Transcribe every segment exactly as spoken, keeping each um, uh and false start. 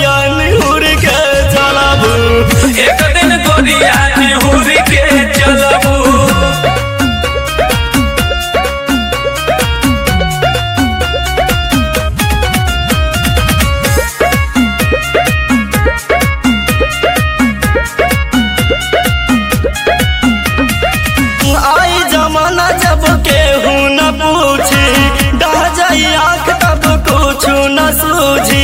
गोरिया निहुर के चलबू, एक दिन गोरिया निहुर के चलबू। आई जमाना जब केहू न पूछी, डह जाई आँख तब कुछ न सूझी।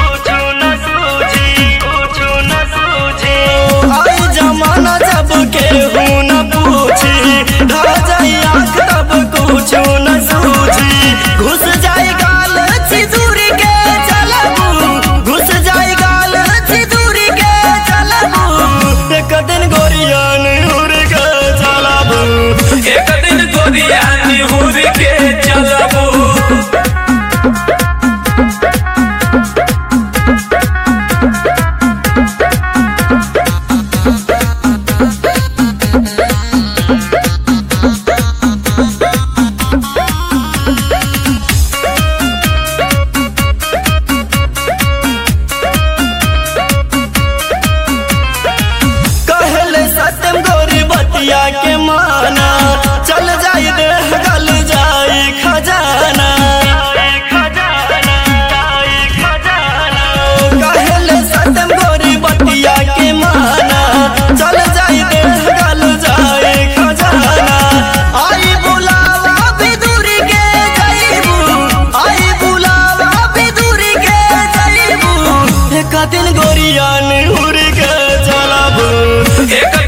आई जमाना जब केहू न पूछी, डह जाई आँख तब कुछ न सूझी। घुस जाई गाल छिदूरी के चलबू, घुस जाई गाल छिदूरी के चलबू, एक दिन गोरिया निहुर के चलबू, एक दिन गोरिया निहुर के चलबू। सत्यम गोरी बतिया के माना, चल जाई देह गल जाई खजाना। कहले सत्यम गोरी बतिया के माना, चल जाई देह गल जाई खजाना। आई बुलावा बिदुरी के जाइबू, आई बुलावा बिदुरी के जाइबू, एक दिन गोरिया निहुर के चलबू, एक